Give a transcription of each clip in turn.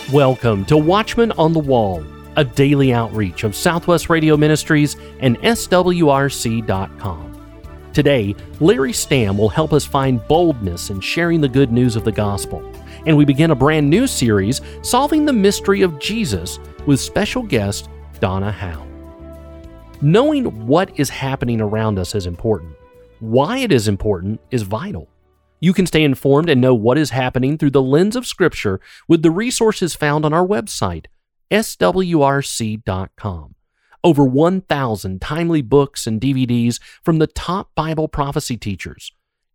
Welcome to Watchman on the Wall, a daily outreach of Southwest Radio Ministries and SWRC.com. Today, Larry Stamm will help us find boldness in sharing the good news of the gospel, and we begin a brand new series, Solving the Mystery of Jesus, with special guest Donna Howe. Knowing what is happening around us is important. Why it is important is vital. You can stay informed and know what is happening through the lens of Scripture with the resources found on our website, SWRC.com. Over 1,000 timely books and DVDs from the top Bible prophecy teachers,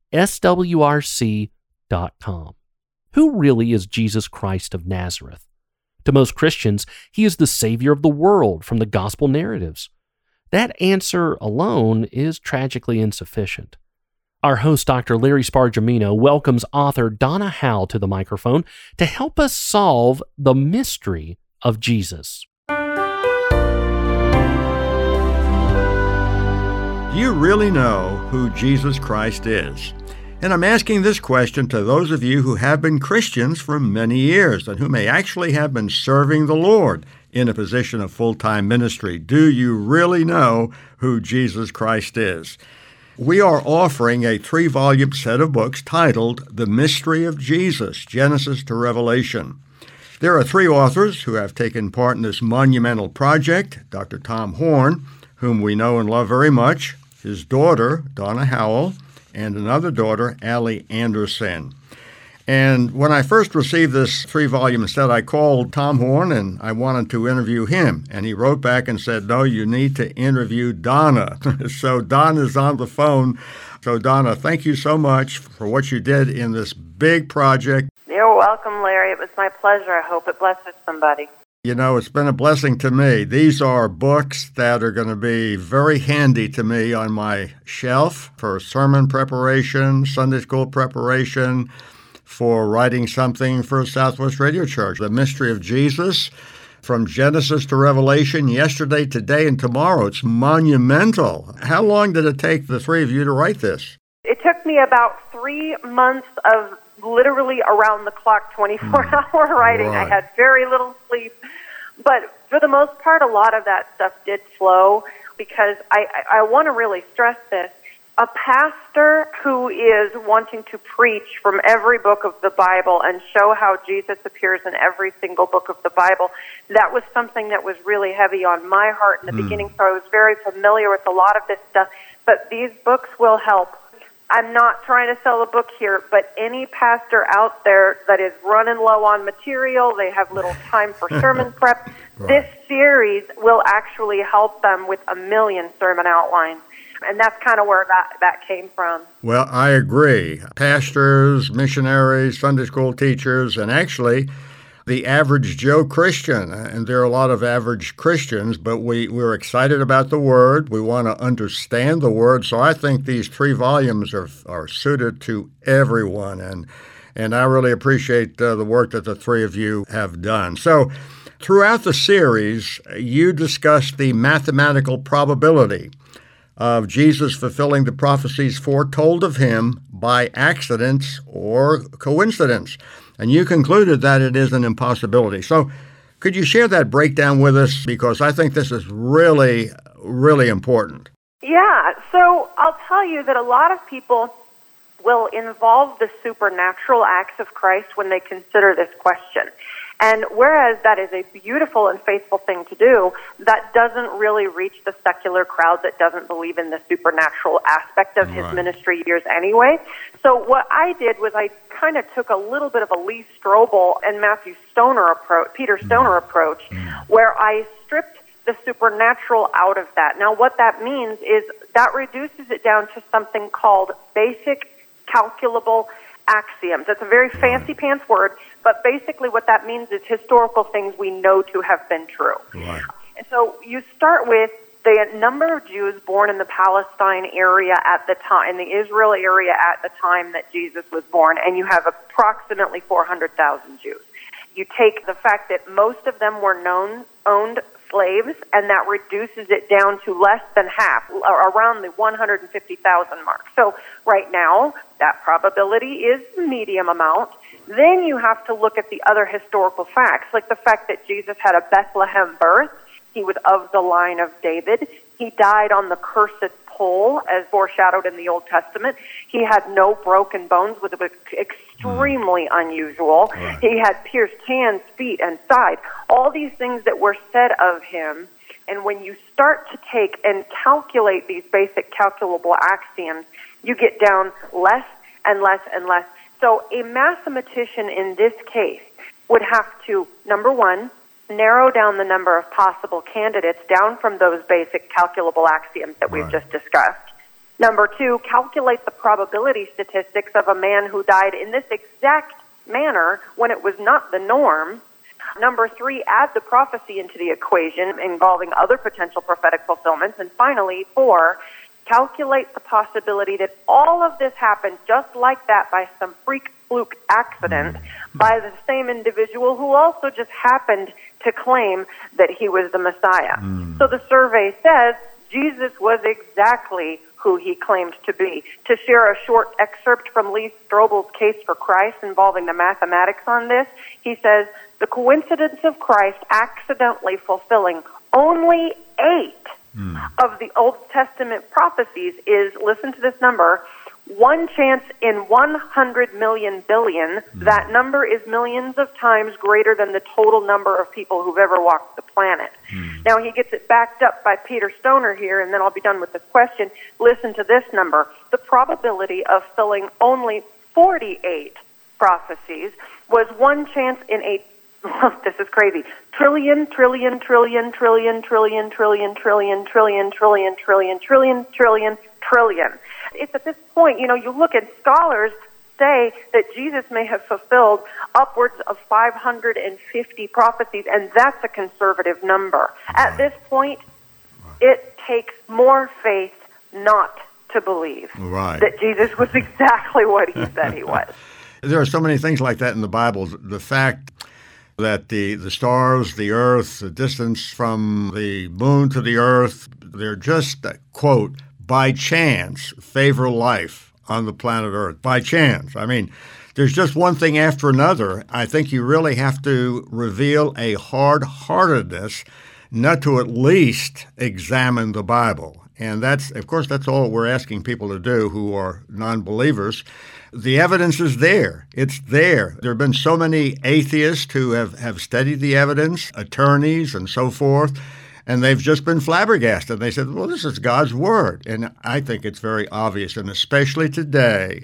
SWRC.com. Who really is Jesus Christ of Nazareth? To most Christians, he is the Savior of the world from the gospel narratives. That answer alone is tragically insufficient. Our host, Dr. Larry Spargimino, welcomes author Donna Howe to the microphone to help us solve the mystery of Jesus. Do you really know who Jesus Christ is? And I'm asking this question to those of you who have been Christians for many years and who may actually have been serving the Lord in a position of full-time ministry. Do you really know who Jesus Christ is? We are offering a 3-volume set of books titled The Mystery of Jesus, Genesis to Revelation. There are 3 authors who have taken part in this monumental project: Dr. Tom Horn, whom we know and love very much, his daughter, Donna Howell, and another daughter, Allie Anderson. And when I first received this 3-volume set, I called Tom Horn and I wanted to interview him. And he wrote back and said, no, you need to interview Donna. So Donna's on the phone. So Donna, thank you so much for what you did in this big project. You're welcome, Larry. It was my pleasure. I hope it blesses somebody. You know, it's been a blessing to me. These are books that are going to be very handy to me on my shelf for sermon preparation, Sunday school preparation, for writing something for Southwest Radio Church. The Mystery of Jesus, from Genesis to Revelation, yesterday, today, and tomorrow. It's monumental. How long did it take the 3 of you to write this? It took me about 3 months of literally around-the-clock, 24-hour writing. Right. I had very little sleep. But for the most part, a lot of that stuff did flow, because I want to really stress this. A pastor who is wanting to preach from every book of the Bible and show how Jesus appears in every single book of the Bible, that was something that was really heavy on my heart in the beginning, so I was very familiar with a lot of this stuff. But these books will help. I'm not trying to sell a book here, but any pastor out there that is running low on material, they have little time for sermon prep, right. This series will actually help them with a million sermon outlines. And that's kind of where that came from. Well, I agree. Pastors, missionaries, Sunday school teachers, and actually the average Joe Christian. And there are a lot of average Christians, but we're excited about the Word. We want to understand the Word. So I think these 3 volumes are suited to everyone. And I really appreciate the work that the 3 of you have done. So throughout the series, you discussed the mathematical probability of Jesus fulfilling the prophecies foretold of him by accidents or coincidence. And you concluded that it is an impossibility. So could you share that breakdown with us? Because I think this is really, really important. Yeah, so I'll tell you that a lot of people will involve the supernatural acts of Christ when they consider this question. And whereas that is a beautiful and faithful thing to do, that doesn't really reach the secular crowd that doesn't believe in the supernatural aspect of his ministry years anyway. So what I did was I kind of took a little bit of a Lee Strobel and Peter Stoner approach, where I stripped the supernatural out of that. Now what that means is that reduces it down to something called basic calculable axioms. It's a very fancy pants word, but basically what that means is historical things we know to have been true. Right. And so you start with the number of Jews born in the Palestine area at the time, in the Israel area at the time that Jesus was born, and you have approximately 400,000 Jews. You take the fact that most of them were owned slaves, and that reduces it down to less than half, around the 150,000 mark. So right now, that probability is medium amount. Then you have to look at the other historical facts, like the fact that Jesus had a Bethlehem birth. He was of the line of David. He died on the cursed pole, as foreshadowed in the Old Testament. He had no broken bones, which was extremely unusual. Right. He had pierced hands, feet, and side. All these things that were said of him. And when you start to take and calculate these basic calculable axioms, you get down less and less and less. So a mathematician in this case would have to, number one, narrow down the number of possible candidates down from those basic calculable axioms that we've just discussed. Number two, calculate the probability statistics of a man who died in this exact manner when it was not the norm. Number three, add the prophecy into the equation involving other potential prophetic fulfillments. And finally, four, calculate the possibility that all of this happened just like that by some freak fluke accident by the same individual who also just happened to claim that he was the Messiah. So the survey says Jesus was exactly who he claimed to be. To share a short excerpt from Lee Strobel's Case for Christ involving the mathematics on this, he says, the coincidence of Christ accidentally fulfilling only 8 of the Old Testament prophecies is, listen to this number, 1 chance in 100 million billion. That number is millions of times greater than the total number of people who've ever walked the planet. Now, he gets it backed up by Peter Stoner here, and then I'll be done with this question. Listen to this number. The probability of filling only 48 prophecies was 1 chance in 8. This is crazy. Trillion, trillion, trillion, trillion, trillion, trillion, trillion, trillion, trillion, trillion, trillion, trillion, trillion. It's at this point, you look at scholars say that Jesus may have fulfilled upwards of 550 prophecies, and that's a conservative number. At this point, it takes more faith not to believe that Jesus was exactly what he said he was. There are so many things like that in the Bible. The fact that the stars, the earth, the distance from the moon to the earth, they're just, quote, by chance favor life on the planet Earth. By chance. I mean, there's just one thing after another. I think you really have to reveal a hard-heartedness not to at least examine the Bible. And that's all we're asking people to do who are non-believers. The evidence is there. It's there. There have been so many atheists who have studied the evidence, attorneys and so forth, and they've just been flabbergasted. They said, well, this is God's Word. And I think it's very obvious, and especially today,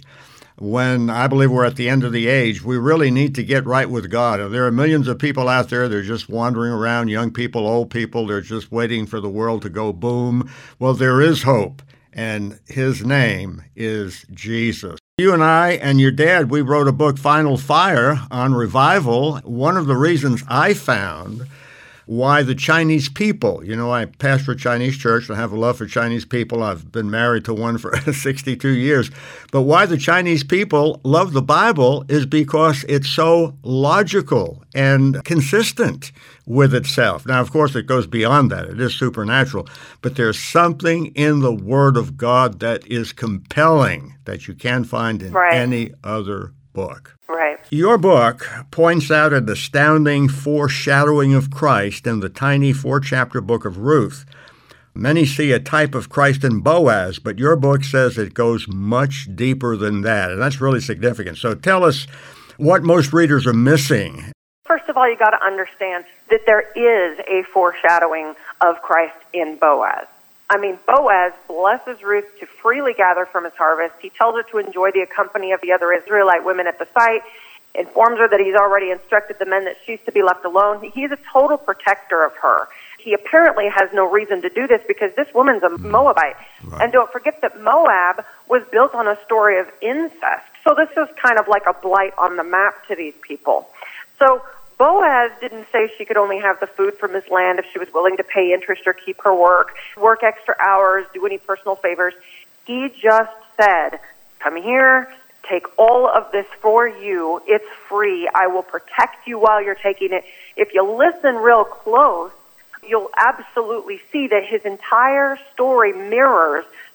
when I believe we're at the end of the age, we really need to get right with God. And there are millions of people out there, they're just wandering around, young people, old people, they're just waiting for the world to go boom. Well, there is hope, and his name is Jesus. You and I and your dad, we wrote a book, Final Fire, on revival. One of the reasons I found why the Chinese people, I pastor a Chinese church and I have a love for Chinese people. I've been married to one for 62 years. But why the Chinese people love the Bible is because it's so logical and consistent with itself. Now, of course, it goes beyond that. It is supernatural. But there's something in the Word of God that is compelling that you can't find in any other book. Right. Your book points out an astounding foreshadowing of Christ in the tiny 4-chapter book of Ruth. Many see a type of Christ in Boaz, but your book says it goes much deeper than that, and that's really significant. So tell us what most readers are missing. First of all, you got to understand that there is a foreshadowing of Christ in Boaz. I mean, Boaz blesses Ruth to freely gather from his harvest. He tells her to enjoy the company of the other Israelite women at the site, informs her that he's already instructed the men that she's to be left alone. He's a total protector of her. He apparently has no reason to do this because this woman's a Moabite. Right. And don't forget that Moab was built on a story of incest. So this is kind of like a blight on the map to these people. So Boaz didn't say she could only have the food from his land if she was willing to pay interest or keep her work extra hours, do any personal favors. He just said, come here, take all of this for you. It's free. I will protect you while you're taking it. If you listen real close, you'll absolutely see that his entire story mirrors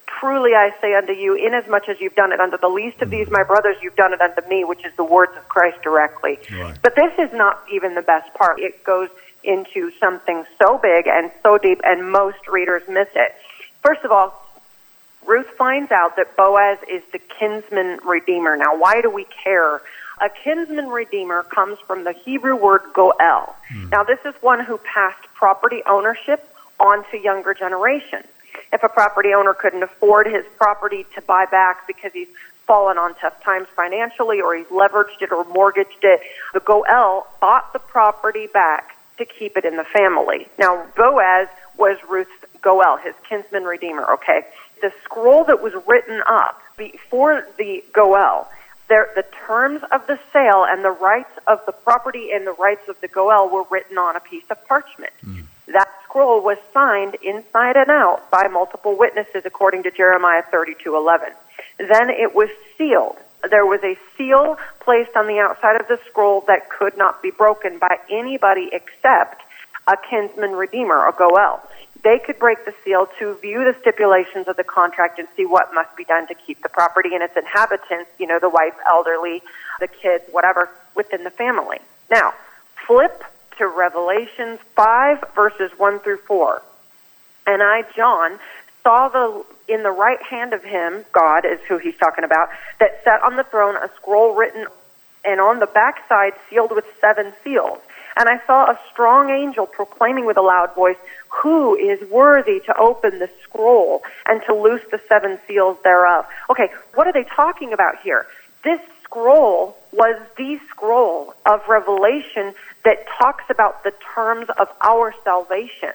truly I say unto you, inasmuch as you've done it unto the least of these my brothers, you've done it unto me, which is the words of Christ directly. Right. But this is not even the best part. It goes into something so big and so deep, and most readers miss it. First of all, Ruth finds out that Boaz is the kinsman redeemer. Now, why do we care? A kinsman redeemer comes from the Hebrew word goel. Now, this is one who passed property ownership on to younger generations. If a property owner couldn't afford his property to buy back because he's fallen on tough times financially, or he's leveraged it or mortgaged it, the goel bought the property back to keep it in the family. Now, Boaz was Ruth's goel, his kinsman redeemer, okay? The scroll that was written up before the goel, the terms of the sale and the rights of the property and the rights of the goel were written on a piece of parchment. That scroll was signed inside and out by multiple witnesses, according to Jeremiah 32:11. Then it was sealed. There was a seal placed on the outside of the scroll that could not be broken by anybody except a kinsman redeemer, a goel. They could break the seal to view the stipulations of the contract and see what must be done to keep the property and its inhabitants, the wife, elderly, the kids, whatever, within the family. Now, flip to Revelation 5, verses 1 through 4. And I, John, saw in the right hand of him, God is who he's talking about, that sat on the throne a scroll written, and on the backside sealed with 7 seals. And I saw a strong angel proclaiming with a loud voice, "Who is worthy to open the scroll and to loose the 7 seals thereof?" Okay, what are they talking about here? This scroll was the scroll of Revelation that talks about the terms of our salvation.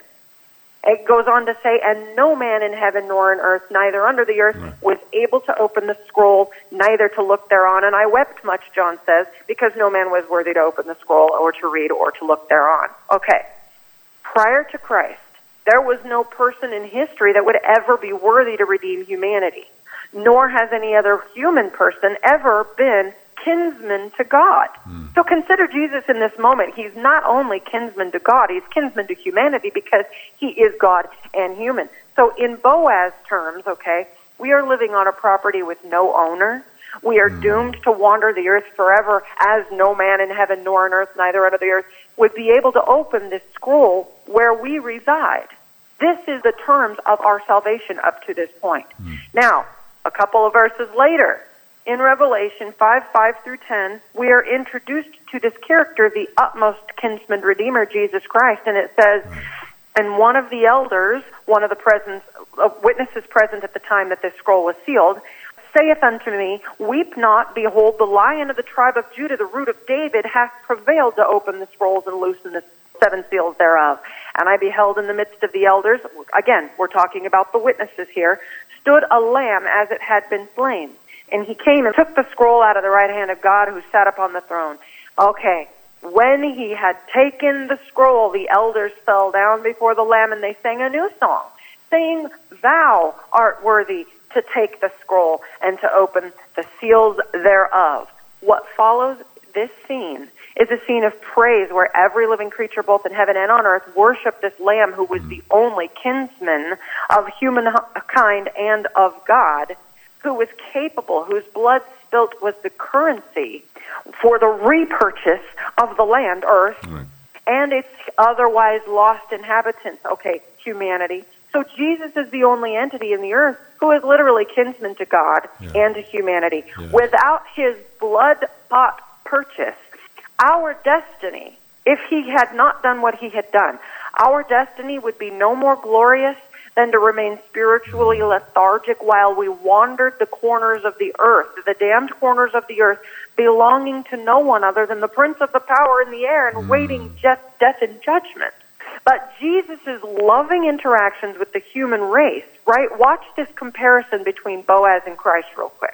It goes on to say, "And no man in heaven nor in earth, neither under the earth, was able to open the scroll, neither to look thereon. And I wept much," John says, "because no man was worthy to open the scroll or to read or to look thereon." Okay, prior to Christ, there was no person in history that would ever be worthy to redeem humanity, nor has any other human person ever been kinsman to God. So consider Jesus in this moment. He's not only kinsman to God, he's kinsman to humanity because he is God and human. So in Boaz terms, okay, we are living on a property with no owner. We are doomed to wander the earth forever, as no man in heaven nor on earth, neither under the earth, would be able to open this scroll where we reside. This is the terms of our salvation up to this point. Now, a couple of verses later, in Revelation 5 through 10, we are introduced to this character, the utmost kinsman redeemer, Jesus Christ, and it says, "And one of the elders, one of the witnesses present at the time that this scroll was sealed, saith unto me, Weep not, behold, the Lion of the tribe of Judah, the root of David, hath prevailed to open the scrolls and loosen the 7 seals thereof. And I beheld in the midst of the elders," again, we're talking about the witnesses here, "stood a lamb as it had been slain. And he came and took the scroll out of the right hand of God who sat upon the throne." Okay, when he had taken the scroll, the elders fell down before the Lamb, and they sang a new song, saying, "Thou art worthy to take the scroll and to open the seals thereof." What follows this scene is a scene of praise where every living creature, both in heaven and on earth, worshiped this Lamb who was the only kinsman of humankind and of God, who was capable, whose blood spilt was the currency for the repurchase of the land, earth, and its otherwise lost inhabitants, okay, humanity. So Jesus is the only entity in the earth who is literally kinsman to God and to humanity. Without his blood-bought purchase, our destiny, if he had not done what he had done, our destiny would be no more glorious than to remain spiritually lethargic while we wandered the corners of the earth, the damned corners of the earth, belonging to no one other than the prince of the power in the air and waiting just death and judgment. But Jesus' loving interactions with the human race, right? Watch this comparison between Boaz and Christ real quick.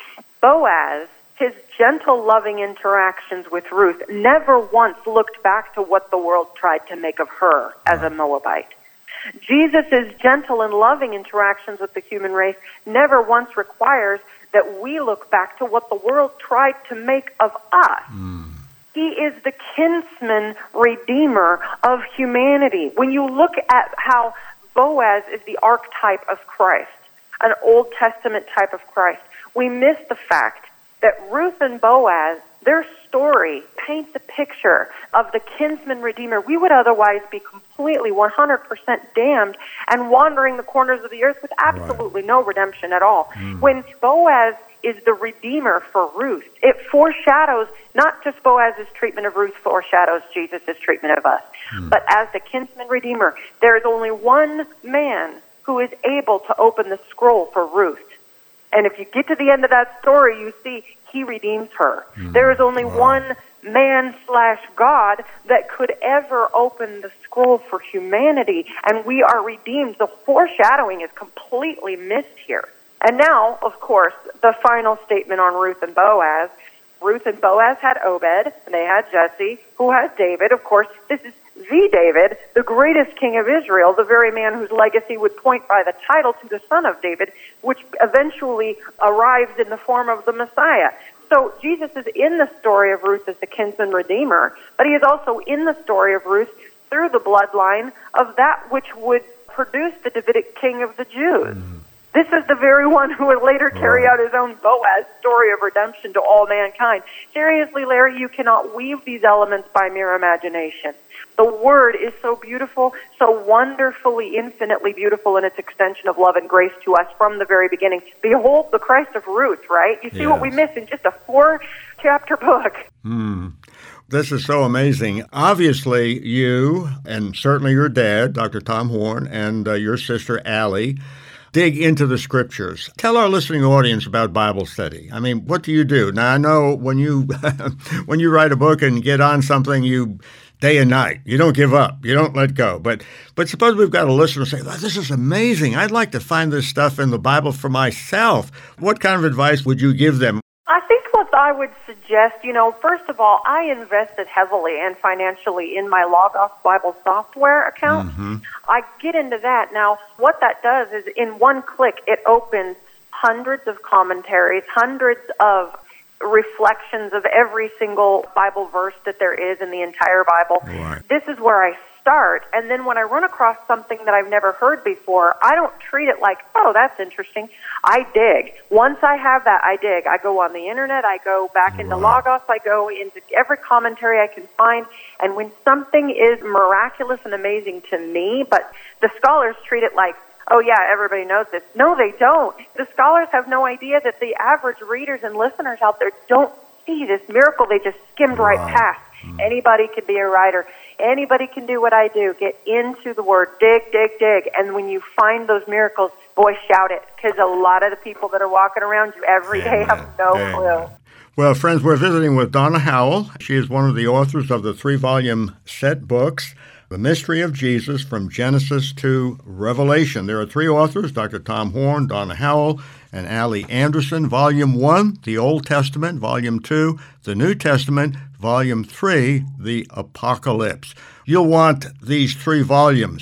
Boaz, his gentle, loving interactions with Ruth, never once looked back to what the world tried to make of her as a Moabite. Jesus' gentle and loving interactions with the human race never once requires that we look back to what the world tried to make of us. He is the kinsman redeemer of humanity. When you look at how Boaz is the archetype of Christ, an Old Testament type of Christ, we miss the fact that Ruth and Boaz, their story paints a picture of the kinsman redeemer. We would otherwise be completely 100% damned and wandering the corners of the earth with absolutely no redemption at all. When Boaz is the redeemer for Ruth, it foreshadows, not just Boaz's treatment of Ruth foreshadows Jesus' treatment of us, but as the kinsman redeemer, there is only one man who is able to open the scroll for Ruth. And if you get to the end of that story, you see he redeems her. There is only one man/God that could ever open the scroll for humanity, and we are redeemed. The foreshadowing is completely missed here. And now, of course, the final statement on Ruth and Boaz. Ruth and Boaz had Obed, and they had Jesse, who has David. Of course, this is the David, the greatest king of Israel, the very man whose legacy would point by the title to the son of David, which eventually arrives in the form of the Messiah. So Jesus is in the story of Ruth as the kinsman redeemer, but he is also in the story of Ruth through the bloodline of that which would produce the Davidic king of the Jews. This is the very one who would later carry out his own Boaz story of redemption to all mankind. Seriously, Larry, you cannot weave these elements by mere imagination. The Word is so beautiful, so wonderfully, infinitely beautiful in its extension of love and grace to us from the very beginning. Behold the Christ of Ruth, right? You see what we miss in just a 4-chapter book. This is so amazing. Obviously, you, and certainly your dad, Dr. Tom Horn, and your sister, Allie, dig into the Scriptures. Tell our listening audience about Bible study. I mean, what do you do? Now, I know when you when you write a book and get on something, you day and night. You don't give up. You don't let go. But suppose we've got a listener say, well, this is amazing. I'd like to find this stuff in the Bible for myself. What kind of advice would you give them? I think what I would suggest, first of all, I invested heavily and financially in my Logos Bible software account. I get into that. Now, what that does is in one click, it opens hundreds of commentaries, hundreds of reflections of every single Bible verse that there is in the entire Bible. Right. This is where I start, and then when I run across something that I've never heard before, I don't treat it like, oh, that's interesting. I dig. Once I have that, I dig. I go on the internet, I go back into Logos, I go into every commentary I can find, and when something is miraculous and amazing to me, but the scholars treat it like, oh, yeah, everybody knows this. No, they don't. The scholars have no idea that the average readers and listeners out there don't see this miracle. They just skimmed right past. Anybody can be a writer. Anybody can do what I do. Get into the Word. Dig, dig, dig. And when you find those miracles, boy, shout it. Because a lot of the people that are walking around you every day have no clue. Well, friends, we're visiting with Donna Howell. She is one of the authors of the 3-volume set books, The Mystery of Jesus from Genesis to Revelation. There are 3 authors, Dr. Tom Horn, Donna Howell, and Allie Anderson. Volume 1, the Old Testament. Volume 2, the New Testament. Volume 3, the Apocalypse. You'll want these 3 volumes,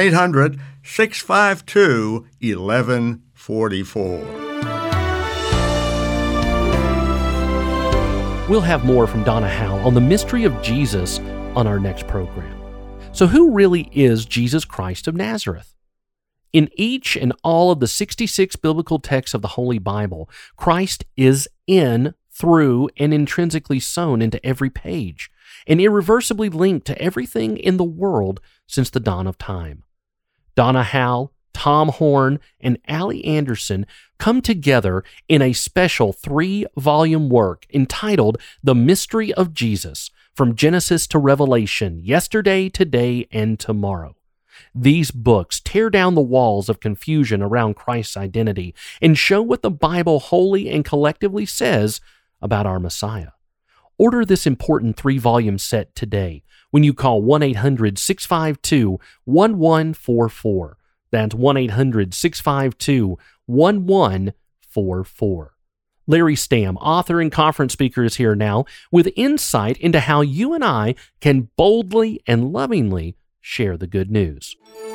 1-800-652-1144. We'll have more from Donna Howell on the mystery of Jesus on our next program. So who really is Jesus Christ of Nazareth? In each and all of the 66 biblical texts of the Holy Bible, Christ is in, through, and intrinsically sewn into every page, and irreversibly linked to everything in the world since the dawn of time. Donna Howell, Tom Horn, and Allie Anderson come together in a special 3-volume work entitled The Mystery of Jesus, from Genesis to Revelation, Yesterday, Today, and Tomorrow. These books tear down the walls of confusion around Christ's identity and show what the Bible wholly and collectively says about our Messiah. Order this important 3-volume set today when you call 1-800-652-1144. That's 1-800-652-1144. Larry Stamm, author and conference speaker, is here now with insight into how you and I can boldly and lovingly share the good news.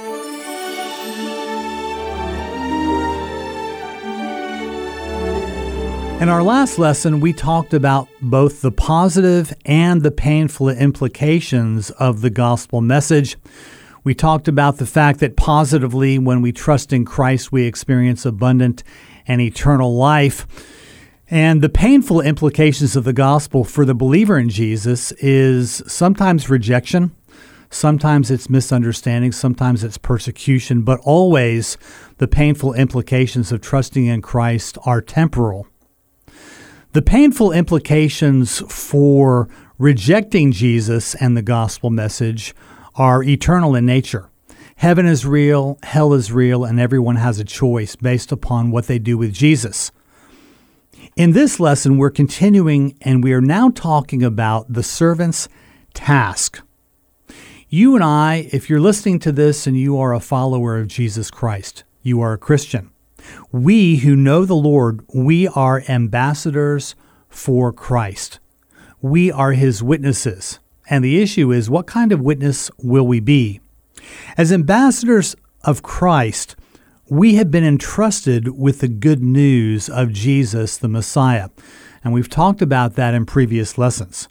In our last lesson, we talked about both the positive and the painful implications of the gospel message. We talked about the fact that positively, when we trust in Christ, we experience abundant and eternal life. And the painful implications of the gospel for the believer in Jesus is sometimes rejection, sometimes it's misunderstanding, sometimes it's persecution, but always the painful implications of trusting in Christ are temporal. The painful implications for rejecting Jesus and the gospel message are eternal in nature. Heaven is real, hell is real, and everyone has a choice based upon what they do with Jesus. In this lesson, we're continuing, and we are now talking about the servant's task. You and I, if you're listening to this and you are a follower of Jesus Christ, you are a Christian. We who know the Lord, we are ambassadors for Christ. We are his witnesses. And the issue is, what kind of witness will we be? As ambassadors of Christ, we have been entrusted with the good news of Jesus, the Messiah. And we've talked about that in previous lessons.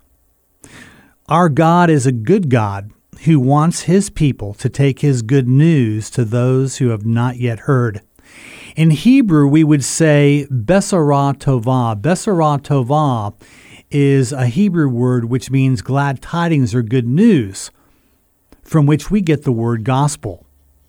Our God is a good God who wants his people to take his good news to those who have not yet heard. In Hebrew, we would say Besarah Tovah. Besarah Tovah is a Hebrew word which means glad tidings or good news, from which we get the word gospel.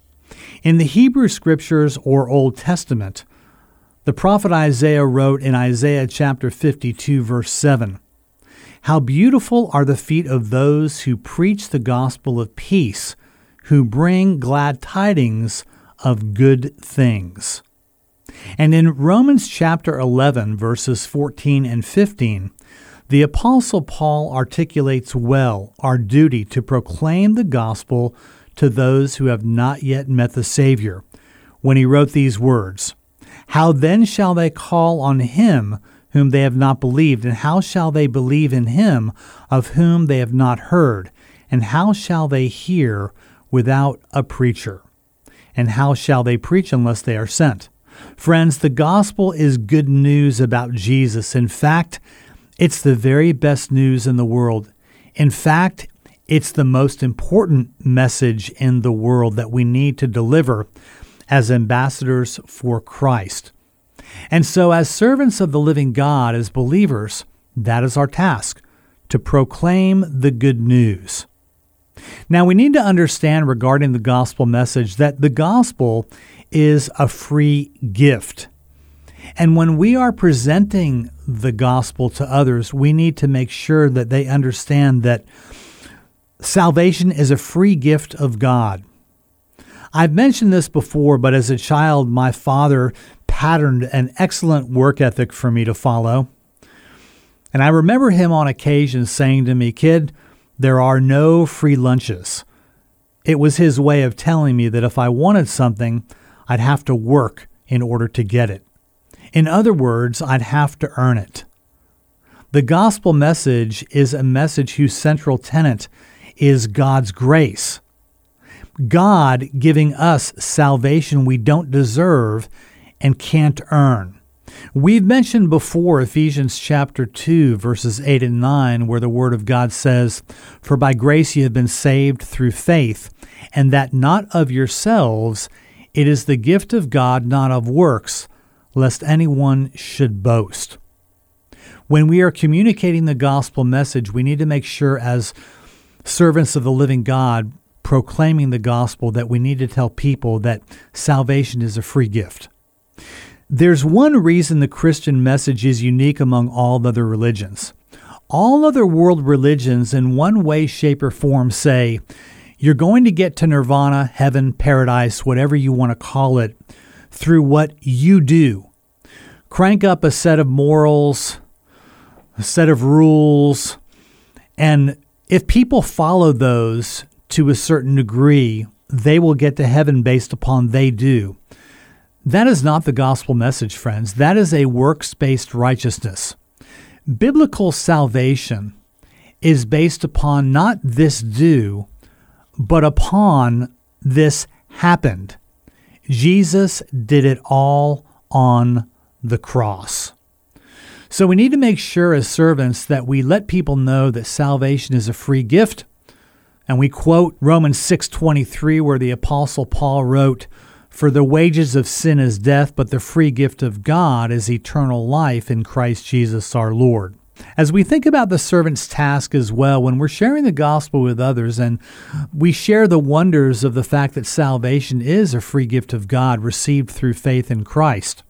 In the Hebrew Scriptures or Old Testament, the prophet Isaiah wrote in Isaiah chapter 52, verse 7, "How beautiful are the feet of those who preach the gospel of peace, who bring glad tidings of good things." And in Romans chapter 11, verses 14 and 15, the Apostle Paul articulates well our duty to proclaim the gospel to those who have not yet met the Savior, when he wrote these words, "How then shall they call on him whom they have not believed? And how shall they believe in him of whom they have not heard? And how shall they hear without a preacher? And how shall they preach unless they are sent?" Friends, the gospel is good news about Jesus. In fact, it's the very best news in the world. In fact, it's the most important message in the world that we need to deliver as ambassadors for Christ. And so as servants of the living God, as believers, that is our task, to proclaim the good news. Now, we need to understand regarding the gospel message that the gospel is a free gift. And when we are presenting the gospel to others, we need to make sure that they understand that salvation is a free gift of God. I've mentioned this before, but as a child, my father patterned an excellent work ethic for me to follow. And I remember him on occasion saying to me, "Kid, there are no free lunches." It was his way of telling me that if I wanted something, I'd have to work in order to get it. In other words, I'd have to earn it. The gospel message is a message whose central tenet is God's grace. God giving us salvation we don't deserve and can't earn. We've mentioned before Ephesians chapter 2, verses 8 and 9, where the Word of God says, "For by grace you have been saved through faith, and that not of yourselves, it is the gift of God, not of works, lest anyone should boast." When we are communicating the gospel message, we need to make sure as servants of the living God, proclaiming the gospel, that we need to tell people that salvation is a free gift. There's one reason the Christian message is unique among all other religions. All other world religions in one way, shape, or form say, you're going to get to nirvana, heaven, paradise, whatever you want to call it, through what you do. Crank up a set of morals, a set of rules, and if people follow those to a certain degree, they will get to heaven based upon they do. That is not the gospel message, friends. That is a works-based righteousness. Biblical salvation is based upon not this do, but upon this happened. Jesus did it all on the cross. So we need to make sure as servants that we let people know that salvation is a free gift And we quote Romans 6:23, where the Apostle Paul wrote, "For the wages of sin is death, but the free gift of God is eternal life in Christ Jesus our Lord." As we think about the servant's task as well, when we're sharing the gospel with others and we share the wonders of the fact that salvation is a free gift of God received through faith in Christ,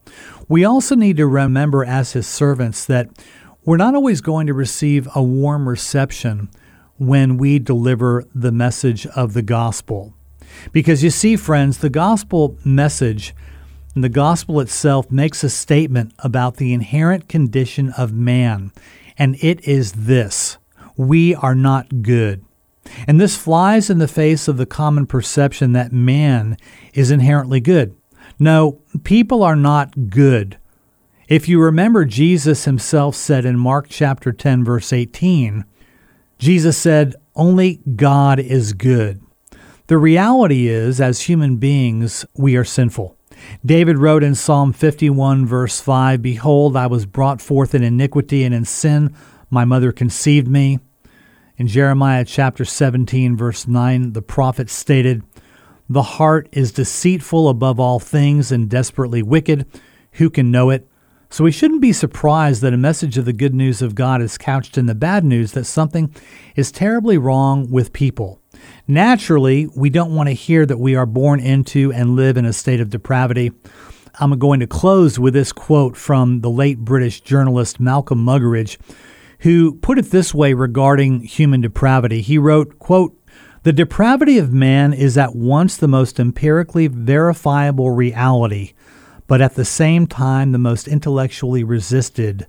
we also need to remember as His servants that we're not always going to receive a warm reception when we deliver the message of the gospel. Because you see, friends, the gospel message and the gospel itself makes a statement about the inherent condition of man, and it is this: we are not good. And this flies in the face of the common perception that man is inherently good. No, people are not good. If you remember, Jesus himself said in Mark chapter 10, verse 18, Jesus said, "Only God is good." The reality is, as human beings, we are sinful. David wrote in Psalm 51, verse 5, "Behold, I was brought forth in iniquity, and in sin my mother conceived me." In Jeremiah chapter 17, verse 9, the prophet stated, "The heart is deceitful above all things and desperately wicked. Who can know it?" So we shouldn't be surprised that a message of the good news of God is couched in the bad news that something is terribly wrong with people. Naturally, we don't want to hear that we are born into and live in a state of depravity. I'm going to close with this quote from the late British journalist Malcolm Muggeridge, who put it this way regarding human depravity. He wrote, quote, "The depravity of man is at once the most empirically verifiable reality, but at the same time the most intellectually resisted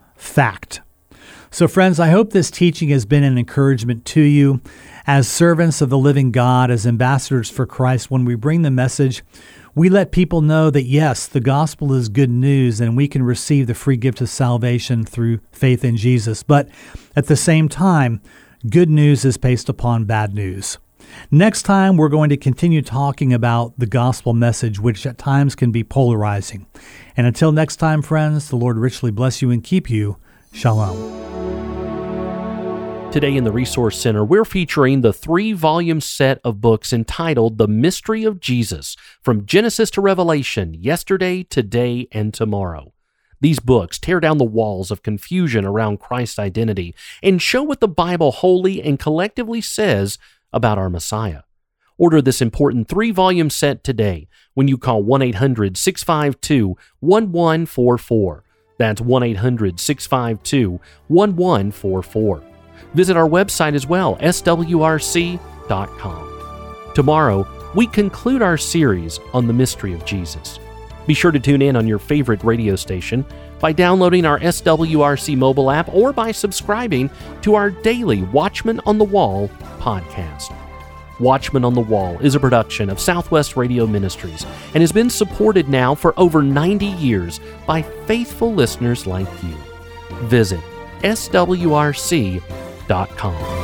fact." So friends, I hope this teaching has been an encouragement to you. As servants of the living God, as ambassadors for Christ, when we bring the message, we let people know that yes, the gospel is good news and we can receive the free gift of salvation through faith in Jesus. But at the same time, good news is based upon bad news. Next time, we're going to continue talking about the gospel message, which at times can be polarizing. And until next time, friends, the Lord richly bless you and keep you. Shalom. Today in the Resource Center, we're featuring the 3-volume set of books entitled The Mystery of Jesus, From Genesis to Revelation, Yesterday, Today, and Tomorrow. These books tear down the walls of confusion around Christ's identity and show what the Bible wholly and collectively says about our Messiah. Order this important 3-volume set today when you call 1-800-652-1144. That's 1-800-652-1144. Visit our website as well, swrc.com. Tomorrow, we conclude our series on the mystery of Jesus. Be sure to tune in on your favorite radio station by downloading our SWRC mobile app or by subscribing to our daily Watchman on the Wall podcast. Watchman on the Wall is a production of Southwest Radio Ministries and has been supported now for over 90 years by faithful listeners like you. Visit swrc.com.